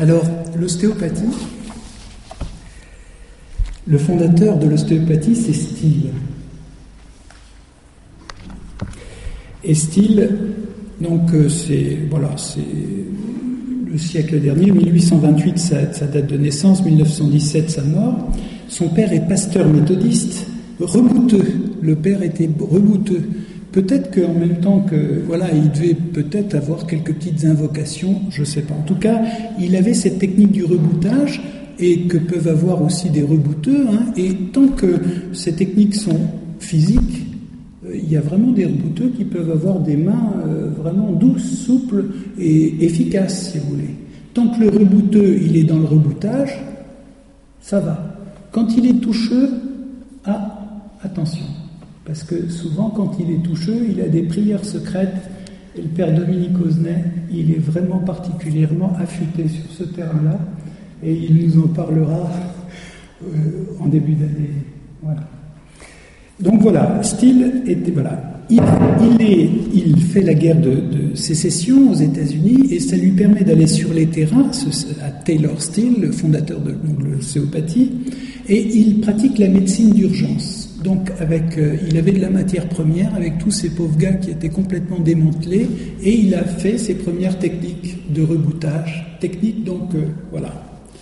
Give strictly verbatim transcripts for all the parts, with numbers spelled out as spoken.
Alors, l'ostéopathie, le fondateur de l'ostéopathie, c'est Still. Et Still, donc, c'est, voilà, c'est le siècle dernier, mille huit cent vingt-huit, sa, sa date de naissance, mille neuf cent dix-sept, sa mort. Son père est pasteur méthodiste, rebouteux. Le père était rebouteux. Peut-être qu'en même temps que, voilà, il devait peut-être avoir quelques petites invocations, je ne sais pas. En tout cas, il avait cette technique du reboutage, et que peuvent avoir aussi des rebouteux, hein, et tant que ces techniques sont physiques, euh, il y a vraiment des rebouteux qui peuvent avoir des mains euh, vraiment douces, souples et efficaces, si vous voulez. Tant que le rebouteux, il est dans le reboutage, ça va. Quand il est toucheux, ah, attention. Parce que souvent, quand il est toucheux, il a des prières secrètes. Et le père Dominique Osnay, il est vraiment particulièrement affûté sur ce terrain-là. Et il nous en parlera euh, en début d'année. Voilà. Donc voilà, Still était, voilà. Il, il, est, il fait la guerre de, de sécession aux États-Unis et ça lui permet d'aller sur les terrains, ce, à Taylor Still, le fondateur de l'ostéopathie, et il pratique la médecine d'urgence. Donc, avec, euh, il avait de la matière première, avec tous ces pauvres gars qui étaient complètement démantelés, et il a fait ses premières techniques de reboutage. Techniques, donc, euh, voilà.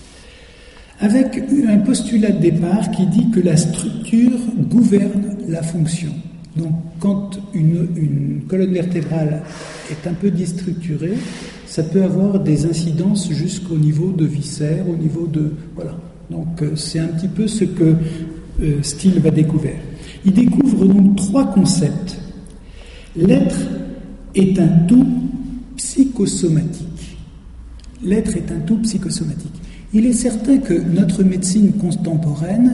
Avec un postulat de départ qui dit que la structure gouverne la fonction. Donc, quand une, une colonne vertébrale est un peu déstructurée, ça peut avoir des incidences jusqu'au niveau de viscères, au niveau de... Voilà. Donc, euh, c'est un petit peu ce que Euh, Still va découvrir. Il découvre donc trois concepts. L'être est un tout psychosomatique. L'être est un tout psychosomatique. Il est certain que notre médecine contemporaine,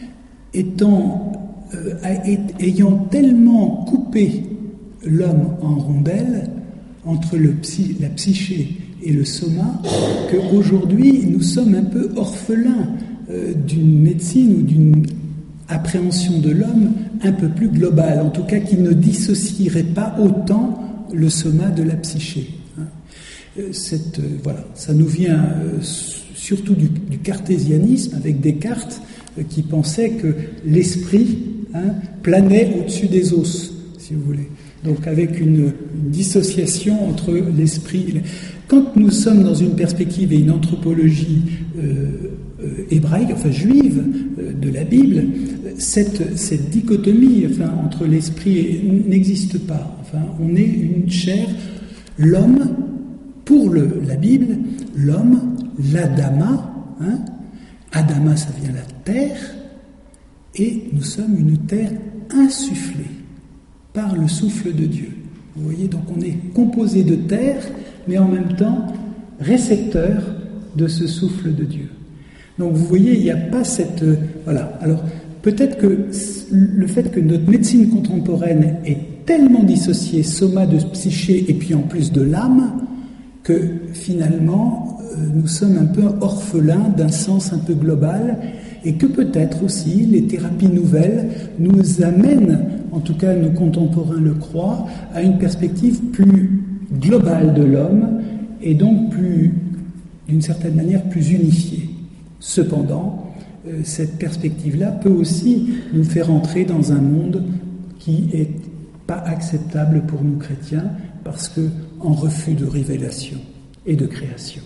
étant, euh, ayant tellement coupé l'homme en rondelles entre le psy, la psyché et le soma, qu'aujourd'hui nous sommes un peu orphelins euh, d'une médecine ou d'une appréhension de l'homme un peu plus globale, en tout cas qui ne dissocierait pas autant le soma de la psyché. Cette, euh, voilà, ça nous vient euh, surtout du, du cartésianisme avec Descartes euh, qui pensait que l'esprit hein, planait au-dessus des os, si vous voulez. Donc avec une, une dissociation entre l'esprit et le... Quand nous sommes dans une perspective et une anthropologie euh, euh, hébraïque, enfin juive, euh, de la Bible, cette, cette dichotomie enfin, entre l'esprit et, n'existe pas. Enfin, on est une chair, l'homme, pour le, la Bible, l'homme, l'Adama, hein, Adama ça vient de la terre, et nous sommes une terre insufflée par le souffle de Dieu. Vous voyez, donc on est composé de terre, mais en même temps récepteur de ce souffle de Dieu. Donc vous voyez, il n'y a pas cette... Euh, voilà. Alors, peut-être que le fait que notre médecine contemporaine est tellement dissociée, soma de psyché, et puis en plus de l'âme, que finalement, euh, nous sommes un peu orphelins d'un sens un peu global, et que peut-être aussi les thérapies nouvelles nous amènent, en tout cas nos contemporains le croient, à une perspective plus globale de l'homme, et donc plus, d'une certaine manière, plus unifiée. Cependant, euh, cette perspective-là peut aussi nous faire entrer dans un monde qui n'est pas acceptable pour nous chrétiens, parce que en refus de révélation et de création.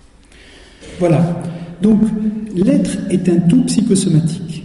Voilà. Donc, l'être est un tout psychosomatique.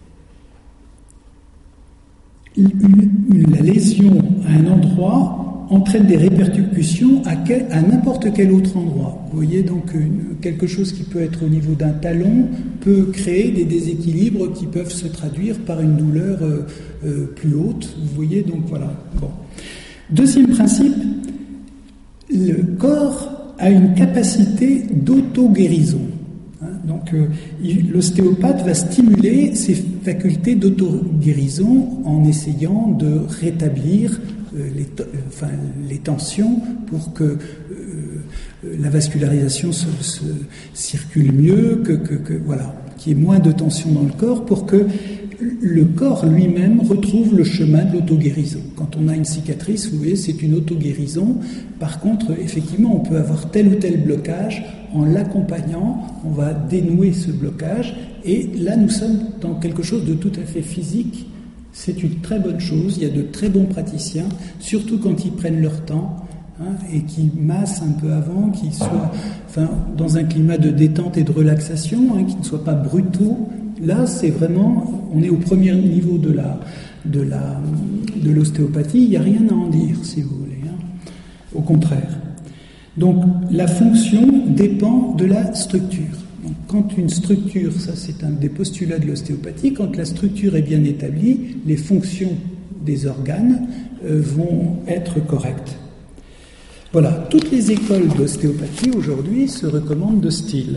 Une, une, la lésion à un endroit entraîne des répercussions à, quel, à n'importe quel autre endroit. Vous voyez, donc une, quelque chose qui peut être au niveau d'un talon peut créer des déséquilibres qui peuvent se traduire par une douleur euh, euh, plus haute. Vous voyez, donc voilà. Bon. Deuxième principe, le corps a une capacité d'auto-guérison. Donc, euh, il, l'ostéopathe va stimuler ses facultés d'auto-guérison en essayant de rétablir euh, les, to- euh, enfin, les tensions pour que euh, la vascularisation se, se circule mieux, que, que, que voilà, qu'il y ait moins de tension dans le corps, pour que le corps lui-même retrouve le chemin de l'auto-guérison. Quand on a une cicatrice, vous voyez, c'est une auto-guérison. Par contre, effectivement, on peut avoir tel ou tel blocage. En l'accompagnant, on va dénouer ce blocage. Et là, nous sommes dans quelque chose de tout à fait physique. C'est une très bonne chose. Il y a de très bons praticiens, surtout quand ils prennent leur temps. Hein, et qui massent un peu avant, qui soient enfin, dans un climat de détente et de relaxation, hein, qui ne soient pas brutaux. Là, c'est vraiment, on est au premier niveau de la, de la, de l'ostéopathie, il n'y a rien à en dire, si vous voulez. Hein. Au contraire. Donc, la fonction dépend de la structure. Donc, quand une structure, ça c'est un des postulats de l'ostéopathie, quand la structure est bien établie, les fonctions des organes euh, vont être correctes. Voilà, toutes les écoles d'ostéopathie aujourd'hui se recommandent de style.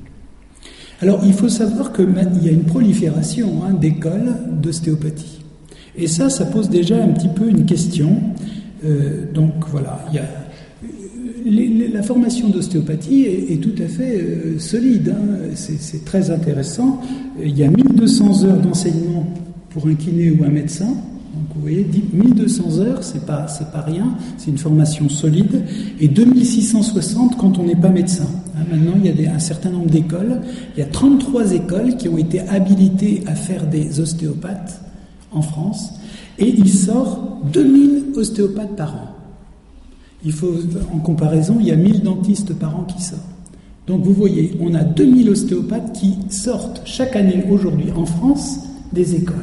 Alors, il faut savoir qu'il y a une prolifération hein, d'écoles d'ostéopathie. Et ça, ça pose déjà un petit peu une question. Euh, donc, voilà, il y a, les, les, la formation d'ostéopathie est, est tout à fait euh, solide. Hein, c'est, c'est très intéressant. Il y a mille deux cents heures d'enseignement pour un kiné ou un médecin. Donc vous voyez, mille deux cents heures, c'est pas, c'est pas rien, c'est une formation solide, et deux mille six cent soixante quand on n'est pas médecin. Hein, maintenant, il y a des, un certain nombre d'écoles, il y a trente-trois écoles qui ont été habilitées à faire des ostéopathes en France, et il sort deux mille ostéopathes par an. Il faut, en comparaison, il y a mille dentistes par an qui sortent. Donc vous voyez, on a deux mille ostéopathes qui sortent chaque année aujourd'hui en France des écoles.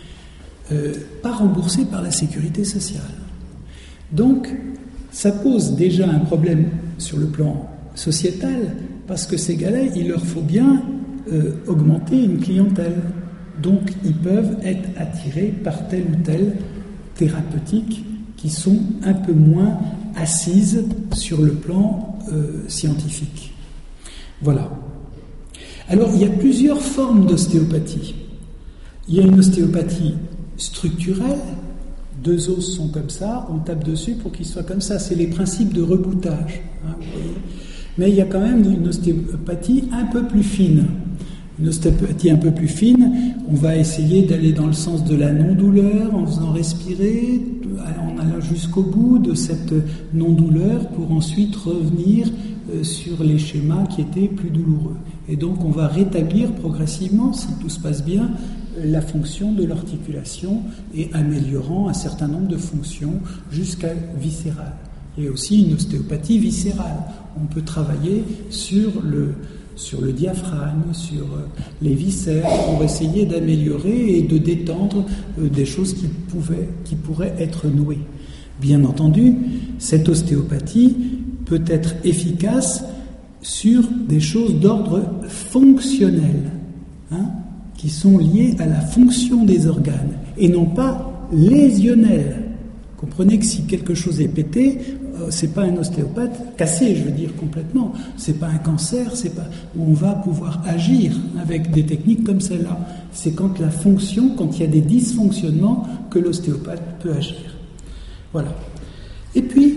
Euh, pas remboursés par la sécurité sociale. Donc, ça pose déjà un problème sur le plan sociétal, parce que ces gars-là, il leur faut bien euh, augmenter une clientèle. Donc, ils peuvent être attirés par telle ou telle thérapeutique qui sont un peu moins assises sur le plan euh, scientifique. Voilà. Alors, il y a plusieurs formes d'ostéopathie. Il y a une ostéopathie structurelle, deux os sont comme ça, on tape dessus pour qu'ils soient comme ça. C'est les principes de reboutage. Hein, vous voyez. Mais il y a quand même une ostéopathie un peu plus fine. Une ostéopathie un peu plus fine, on va essayer d'aller dans le sens de la non-douleur en faisant respirer, en allant jusqu'au bout de cette non-douleur pour ensuite revenir sur les schémas qui étaient plus douloureux. Et donc on va rétablir progressivement, si tout se passe bien, la fonction de l'articulation et améliorant un certain nombre de fonctions jusqu'à viscérale. Il y a aussi une ostéopathie viscérale. On peut travailler sur le, sur le diaphragme, sur les viscères, pour essayer d'améliorer et de détendre des choses qui, pouvaient, qui pourraient être nouées. Bien entendu, cette ostéopathie peut être efficace sur des choses d'ordre fonctionnel, hein, qui sont liées à la fonction des organes, et non pas lésionnelles. Comprenez que si quelque chose est pété, euh, c'est pas un ostéopathe cassé, je veux dire complètement. C'est pas un cancer, c'est pas où on va pouvoir agir avec des techniques comme celle-là. C'est quand la fonction, quand il y a des dysfonctionnements, que l'ostéopathe peut agir. Voilà. Et puis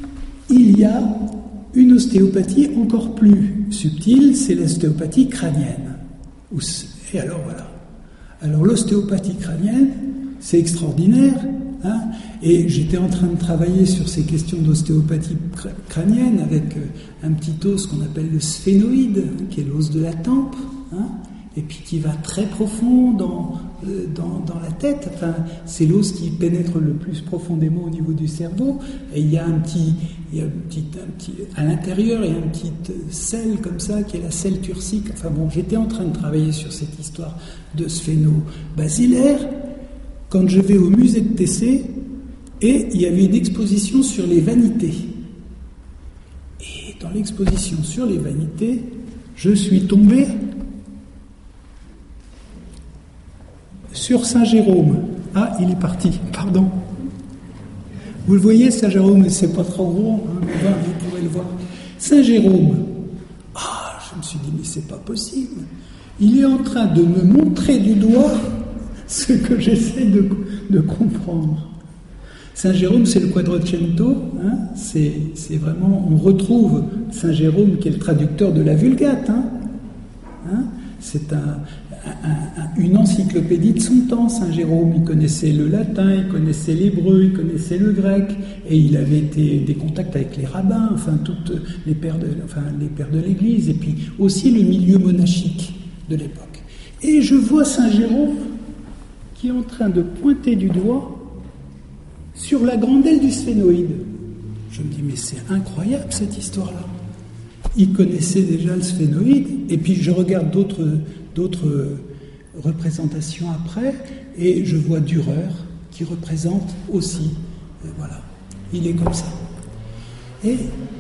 il y a une ostéopathie encore plus subtile, c'est l'ostéopathie crânienne. Et alors voilà. Alors l'ostéopathie crânienne, c'est extraordinaire. Hein, et j'étais en train de travailler sur ces questions d'ostéopathie crânienne avec un petit os qu'on appelle le sphénoïde, hein, qui est l'os de la tempe, hein, et puis qui va très profond dans, dans, dans la tête. Enfin, c'est l'os qui pénètre le plus profondément au niveau du cerveau. Et il y a un petit, il y a un petit, un petit à l'intérieur, il y a une petite selle comme ça qui est la selle turcique. Enfin bon, j'étais en train de travailler sur cette histoire de sphéno-basilaire quand je vais au musée de Tessé, et il y avait une exposition sur les vanités. Et dans l'exposition sur les vanités, je suis tombé sur Saint Jérôme. Ah, il est parti, pardon. Vous le voyez, Saint Jérôme, c'est pas trop gros, hein, mais ben, vous pourrez le voir. Saint Jérôme. Ah, je me suis dit, mais c'est pas possible. Il est en train de me montrer du doigt ce que j'essaie de, de comprendre. Saint Jérôme, c'est le Quattrocento, hein, c'est, c'est vraiment, on retrouve Saint Jérôme qui est le traducteur de la Vulgate, hein, hein, c'est un, un, un, une encyclopédie de son temps, Saint Jérôme. Il connaissait le latin, il connaissait l'hébreu, il connaissait le grec, et il avait été, des contacts avec les rabbins, enfin toutes les pères de, enfin, les pères de l'Église, et puis aussi le milieu monachique de l'époque. Et je vois Saint Jérôme qui est en train de pointer du doigt sur la grande aile du sphénoïde. Je me dis, mais c'est incroyable cette histoire-là. Il connaissait déjà le sphénoïde, et puis je regarde d'autres, d'autres représentations après, et je vois Dürer qui représente aussi, euh, voilà, il est comme ça. Et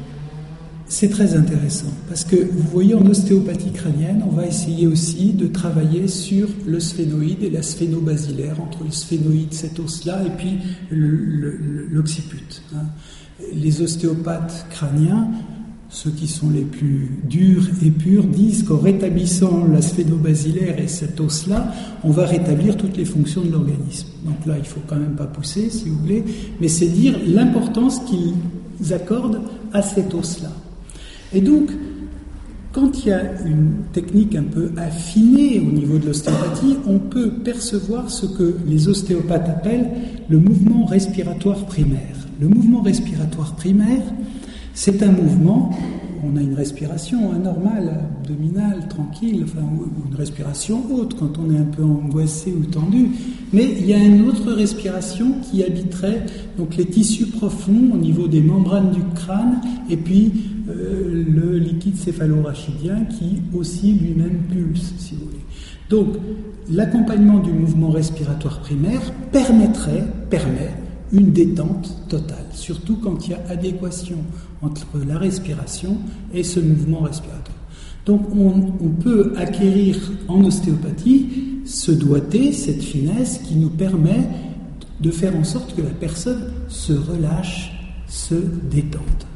c'est très intéressant, parce que vous voyez, en ostéopathie crânienne, on va essayer aussi de travailler sur le sphénoïde et la sphénobasilaire, entre le sphénoïde, cet os-là, et puis le, le, l'occiput. Hein. Les ostéopathes crâniens, ceux qui sont les plus durs et purs, disent qu'en rétablissant la sphénobasilaire et cet os-là, on va rétablir toutes les fonctions de l'organisme. Donc là, il ne faut quand même pas pousser, si vous voulez, mais c'est dire l'importance qu'ils accordent à cet os-là. Et donc, quand il y a une technique un peu affinée au niveau de l'ostéopathie, on peut percevoir ce que les ostéopathes appellent le mouvement respiratoire primaire. Le mouvement respiratoire primaire, c'est un mouvement, on a une respiration normale, abdominale, tranquille, enfin, ou une respiration haute quand on est un peu angoissé ou tendu, mais il y a une autre respiration qui habiterait donc les tissus profonds au niveau des membranes du crâne, et puis euh, le liquide céphalorachidien qui aussi lui-même pulse, si vous voulez. Donc, l'accompagnement du mouvement respiratoire primaire permettrait, permet une détente totale, surtout quand il y a adéquation entre la respiration et ce mouvement respiratoire. Donc on, on peut acquérir en ostéopathie ce doigté, cette finesse qui nous permet de faire en sorte que la personne se relâche, se détende.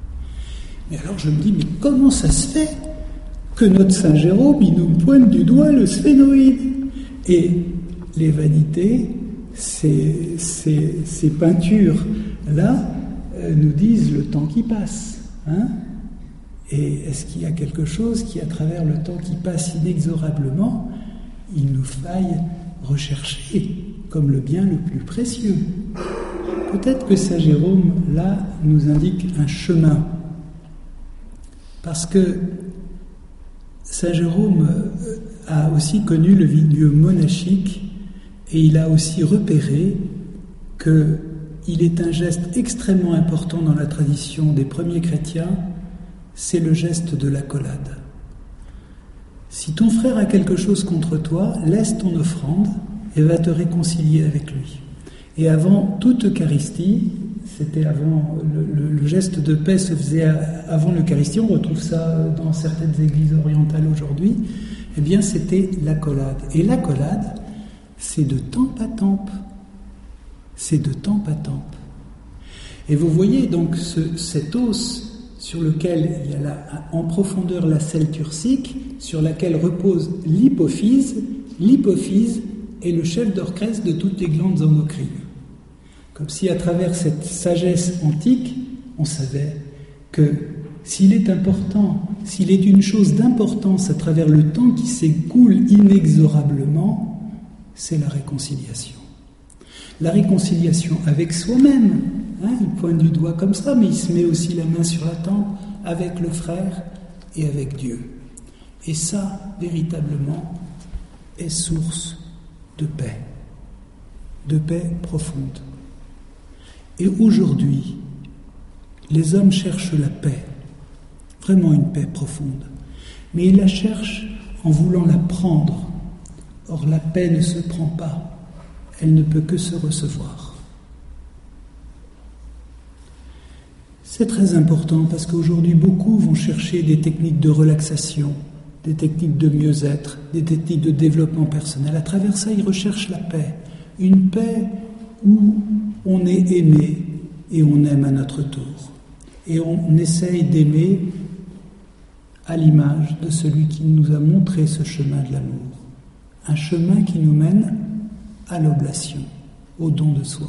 Mais alors je me dis, mais comment ça se fait que notre Saint Jérôme, il nous pointe du doigt le sphénoïde? Et les vanités, Ces, ces, ces peintures-là euh, nous disent le temps qui passe. Hein? Et est-ce qu'il y a quelque chose qui, à travers le temps qui passe inexorablement, il nous faille rechercher comme le bien le plus précieux? Peut-être que Saint Jérôme, là, nous indique un chemin. Parce que Saint Jérôme a aussi connu le milieu monachique. Et il a aussi repéré qu'il est un geste extrêmement important dans la tradition des premiers chrétiens, c'est le geste de l'accolade. Si ton frère a quelque chose contre toi, laisse ton offrande et va te réconcilier avec lui. Et avant toute Eucharistie, c'était avant, le, le, le geste de paix se faisait avant l'Eucharistie, on retrouve ça dans certaines églises orientales aujourd'hui, eh bien c'était l'accolade. Et l'accolade, c'est de tempe à tempe. C'est de tempe à tempe. Et vous voyez donc ce, cet os sur lequel il y a la, en profondeur la selle turcique, sur laquelle repose l'hypophyse. L'hypophyse est le chef d'orchestre de toutes les glandes endocrines. Comme si à travers cette sagesse antique, on savait que s'il est important, s'il est une chose d'importance à travers le temps qui s'écoule inexorablement, c'est la réconciliation. La réconciliation avec soi-même, hein, il pointe du doigt comme ça, mais il se met aussi la main sur la tempe avec le frère et avec Dieu. Et ça, véritablement, est source de paix, de paix profonde. Et aujourd'hui, les hommes cherchent la paix, vraiment une paix profonde, mais ils la cherchent en voulant la prendre. Or, la paix ne se prend pas, elle ne peut que se recevoir. C'est très important parce qu'aujourd'hui, beaucoup vont chercher des techniques de relaxation, des techniques de mieux-être, des techniques de développement personnel. À travers ça, ils recherchent la paix. Une paix où on est aimé et on aime à notre tour. Et on essaye d'aimer à l'image de celui qui nous a montré ce chemin de l'amour. Un chemin qui nous mène à l'oblation, au don de soi.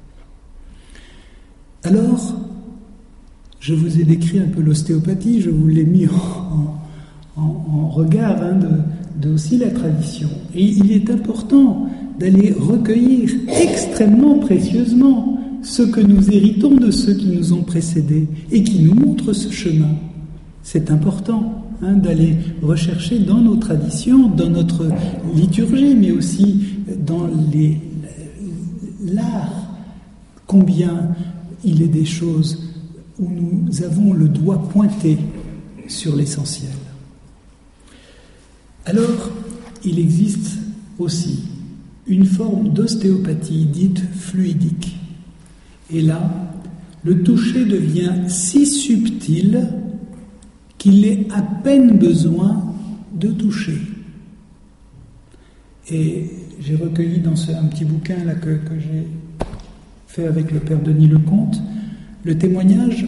Alors, je vous ai décrit un peu l'ostéopathie, je vous l'ai mis en, en, en regard hein, de, de aussi la tradition. Et il est important d'aller recueillir extrêmement précieusement ce que nous héritons de ceux qui nous ont précédés et qui nous montrent ce chemin. C'est important hein, d'aller rechercher dans nos traditions, dans notre liturgie, mais aussi dans les, l'art, combien il est des choses où nous avons le doigt pointé sur l'essentiel. Alors, il existe aussi une forme d'ostéopathie dite fluidique. Et là, le toucher devient si subtil qu'il est à peine besoin de toucher. Et j'ai recueilli dans ce, un petit bouquin là, que, que j'ai fait avec le père Denis Lecomte, le témoignage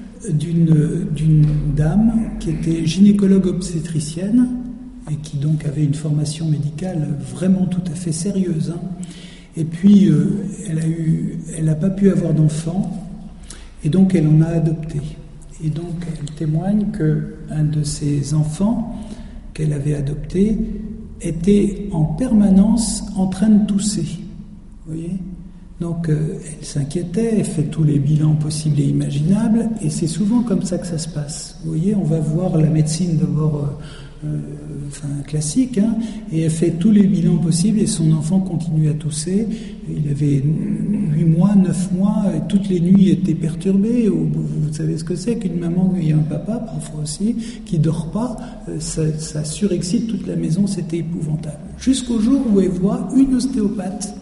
d'une, d'une dame qui était gynécologue obstétricienne et qui donc avait une formation médicale vraiment tout à fait sérieuse. Hein. Et puis, euh, elle a eu, elle n'a pas pu avoir d'enfant, et donc elle en a adopté. Et donc, elle témoigne qu'un de ses enfants qu'elle avait adopté était en permanence en train de tousser. Vous voyez ? Donc, euh, elle s'inquiétait, elle fait tous les bilans possibles et imaginables, et c'est souvent comme ça que ça se passe. Vous voyez, on va voir la médecine d'abord... Euh, Euh, enfin classique, hein, et elle fait tous les bilans possibles et son enfant continue à tousser. Il avait huit mois, neuf mois, et toutes les nuits étaient perturbées. Vous savez ce que c'est qu'une maman et un papa, parfois aussi, qui ne dort pas, ça, ça surexcite toute la maison, c'était épouvantable. Jusqu'au jour où elle voit une ostéopathe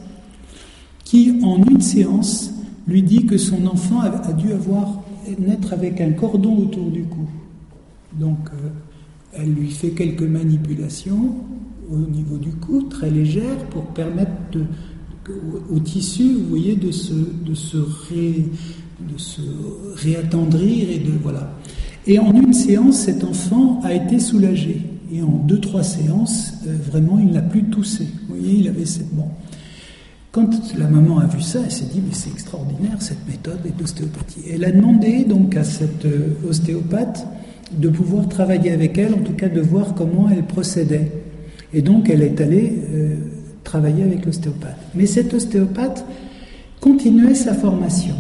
qui, en une séance, lui dit que son enfant a, a dû avoir naître avec un cordon autour du cou. Donc, euh, elle lui fait quelques manipulations au niveau du cou, très légères, pour permettre de, au, au tissu, vous voyez, de se, de, se ré, de se réattendrir et de voilà. Et en une séance, cet enfant a été soulagé. Et en deux, trois séances, euh, vraiment, il n'a plus toussé. Vous voyez, il avait cette bon. Quand la maman a vu ça, elle s'est dit mais c'est extraordinaire cette méthode d'ostéopathie. Elle a demandé donc à cette euh, ostéopathe de pouvoir travailler avec elle, en tout cas de voir comment elle procédait. Et donc elle est allée euh, travailler avec l'ostéopathe. Mais cet ostéopathe continuait sa formation.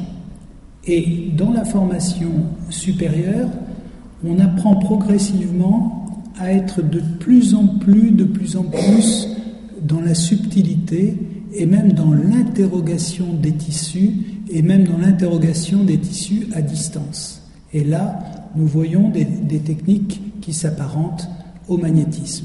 Et dans la formation supérieure, on apprend progressivement à être de plus en plus, de plus en plus dans la subtilité et même dans l'interrogation des tissus et même dans l'interrogation des tissus à distance. Et là, nous voyons des, des techniques qui s'apparentent au magnétisme.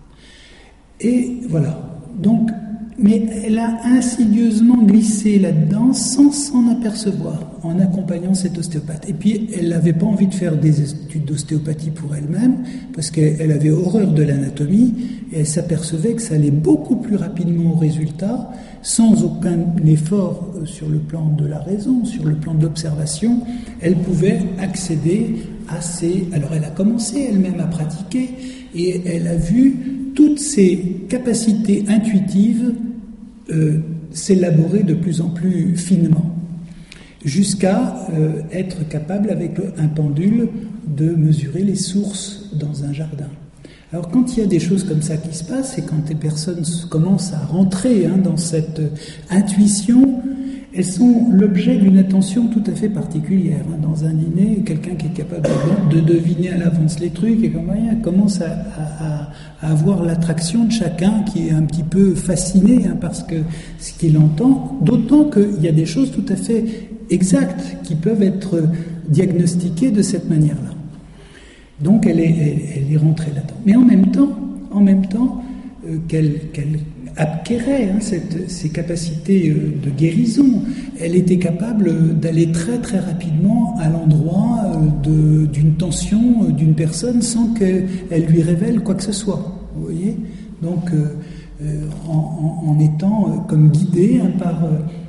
Et voilà. Donc, mais elle a insidieusement glissé là-dedans sans s'en apercevoir, en accompagnant cet ostéopathe. Et puis, elle n'avait pas envie de faire des études d'ostéopathie pour elle-même, parce qu'elle avait horreur de l'anatomie, et elle s'apercevait que ça allait beaucoup plus rapidement au résultat, sans aucun effort sur le plan de la raison, sur le plan de l'observation. Elle pouvait accéder à ces... Alors, elle a commencé elle-même à pratiquer, et elle a vu toutes ces capacités intuitives euh, s'élaborer de plus en plus finement, jusqu'à euh, être capable, avec un pendule, de mesurer les sources dans un jardin. Alors quand il y a des choses comme ça qui se passent, et quand les personnes commencent à rentrer hein, dans cette euh, intuition, elles sont l'objet d'une attention tout à fait particulière. Hein. Dans un dîner, quelqu'un qui est capable de, de deviner à l'avance les trucs et comme rien, commence à, à, à avoir l'attraction de chacun qui est un petit peu fasciné hein, parce que ce qu'il entend, d'autant qu'il y a des choses tout à fait exactes qui peuvent être diagnostiquées de cette manière-là. Donc elle est, elle, elle est rentrée là-dedans. Mais en même temps, en même temps euh, qu'elle, qu'elle acquérait hein, cette, ces capacités euh, de guérison, elle était capable d'aller très très rapidement à l'endroit euh, de, d'une tension euh, d'une personne sans qu'elle lui révèle quoi que ce soit. Vous voyez ? Donc euh, euh, en, en, en étant euh, comme guidée hein, par, euh,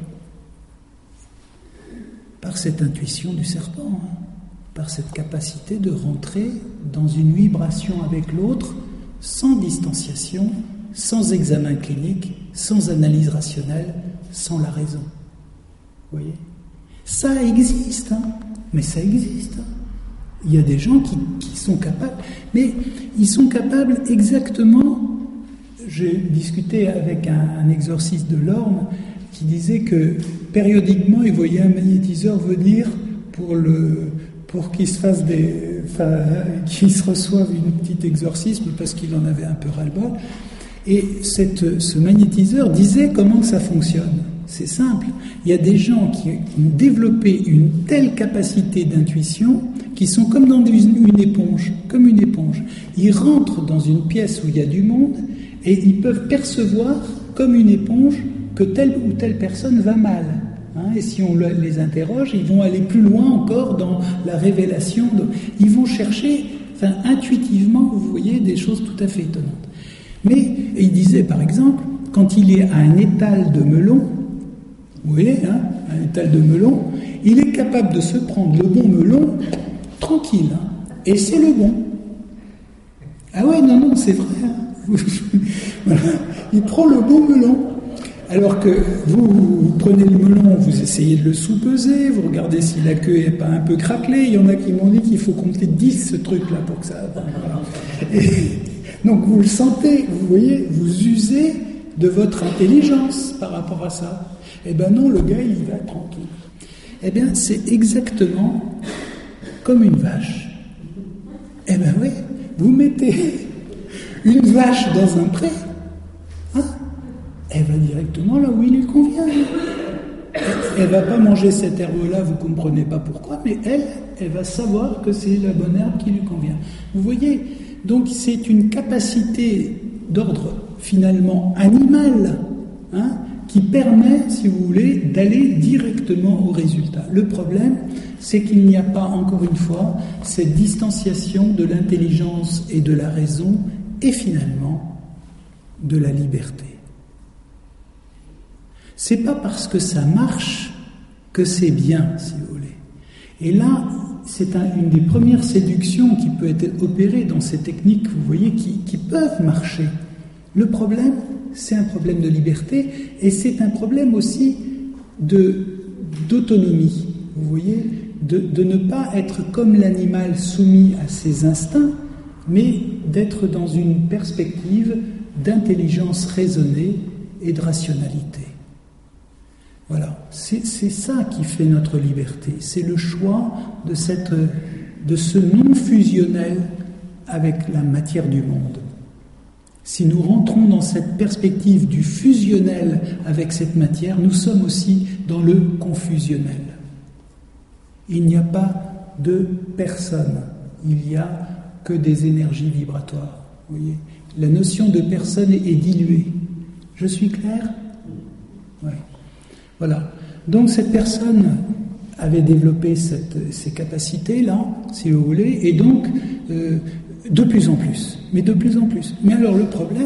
par cette intuition du serpent, hein, par cette capacité de rentrer dans une vibration avec l'autre sans distanciation, sans examen clinique, sans analyse rationnelle, sans la raison. Vous voyez ? Ça existe, hein, mais ça existe. Hein. Il y a des gens qui, qui sont capables, mais ils sont capables exactement. J'ai discuté avec un, un exorciste de l'Orne qui disait que périodiquement il voyait un magnétiseur venir pour le pour qu'il se fasse des, enfin, qu'il se reçoive une petite exorcisme parce qu'il en avait un peu ras-le-bol. Et cette, ce magnétiseur disait comment ça fonctionne. C'est simple. Il y a des gens qui ont développé une telle capacité d'intuition qui sont comme dans une, une éponge, comme une éponge. Ils rentrent dans une pièce où il y a du monde et ils peuvent percevoir comme une éponge que telle ou telle personne va mal. Hein, et si on les interroge, ils vont aller plus loin encore dans la révélation. De, ils vont chercher, enfin, intuitivement, vous voyez, des choses tout à fait étonnantes. Mais il disait, par exemple, quand il est à un étal de melon, vous voyez, hein, un étal de melon, il est capable de se prendre le bon melon tranquille, hein, et c'est le bon. Ah ouais, non, non, c'est vrai. Hein. Voilà. Il prend le bon melon. Alors que vous, vous prenez le melon, vous essayez de le sous-peser, vous regardez si la queue n'est pas un peu craquelée. Il y en a qui m'ont dit qu'il faut compter dix ce truc-là pour que ça... Voilà. Et donc vous le sentez, vous voyez, vous usez de votre intelligence par rapport à ça. Eh bien non, le gars, il y va tranquille. Eh bien, c'est exactement comme une vache. Eh bien oui, vous mettez une vache dans un pré, hein, elle va directement là où il lui convient. Elle ne va pas manger cette herbe-là, vous ne comprenez pas pourquoi, mais elle, elle va savoir que c'est la bonne herbe qui lui convient. Vous voyez, donc c'est une capacité d'ordre finalement animal, hein, qui permet, si vous voulez, d'aller directement au résultat. Le problème, c'est qu'il n'y a pas, encore une fois, cette distanciation de l'intelligence et de la raison, et finalement, de la liberté. C'est pas parce que ça marche que c'est bien, si vous voulez. Et là, c'est un, une des premières séductions qui peut être opérée dans ces techniques, vous voyez, qui, qui peuvent marcher. Le problème, c'est un problème de liberté et c'est un problème aussi de, d'autonomie, vous voyez, de, de ne pas être comme l'animal soumis à ses instincts, mais d'être dans une perspective d'intelligence raisonnée et de rationalité. Voilà, c'est, c'est ça qui fait notre liberté, c'est le choix de, cette, de ce non-fusionnel avec la matière du monde. Si nous rentrons dans cette perspective du fusionnel avec cette matière, nous sommes aussi dans le confusionnel. Il n'y a pas de personne, il n'y a que des énergies vibratoires. Vous voyez, la notion de personne est diluée. Je suis clair ? Oui. Voilà. Donc cette personne avait développé cette, ces capacités-là, si vous voulez, et donc euh, de plus en plus, mais de plus en plus. Mais alors le problème,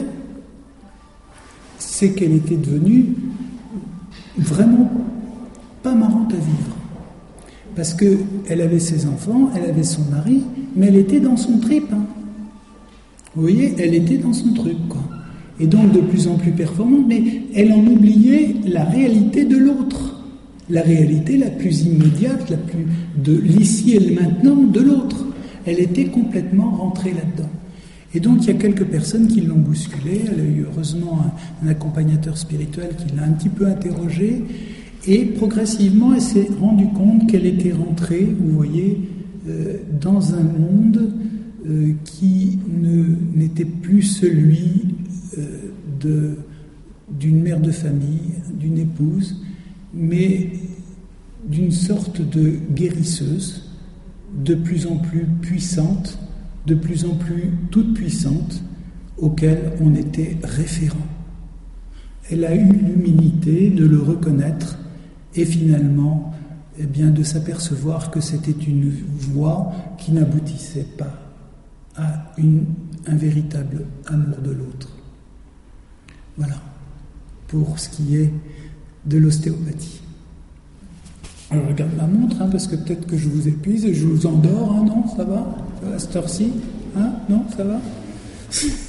c'est qu'elle était devenue vraiment pas marrante à vivre. Parce qu'elle avait ses enfants, elle avait son mari, mais elle était dans son trip. Hein. Vous voyez, elle était dans son truc, quoi. Et donc de plus en plus performante, mais elle en oubliait la réalité de l'autre. La réalité la plus immédiate, la plus de l'ici et le maintenant de l'autre. Elle était complètement rentrée là-dedans. Et donc il y a quelques personnes qui l'ont bousculée. Elle a eu heureusement un, un accompagnateur spirituel qui l'a un petit peu interrogée. Et progressivement, elle s'est rendue compte qu'elle était rentrée, vous voyez, euh, dans un monde euh, qui ne, n'était plus celui euh, de, d'une mère de famille, d'une épouse, mais d'une sorte de guérisseuse, de plus en plus puissante, de plus en plus toute puissante, auquel on était référent. Elle a eu l'humilité de le reconnaître et finalement, eh bien, de s'apercevoir que c'était une voie qui n'aboutissait pas à une, un véritable amour de l'autre. Voilà, pour ce qui est de l'ostéopathie. Alors, je regarde ma montre, hein, parce que peut-être que je vous épuise et je vous endors, hein, non, ça va, à cette heure-ci, hein, non, ça va.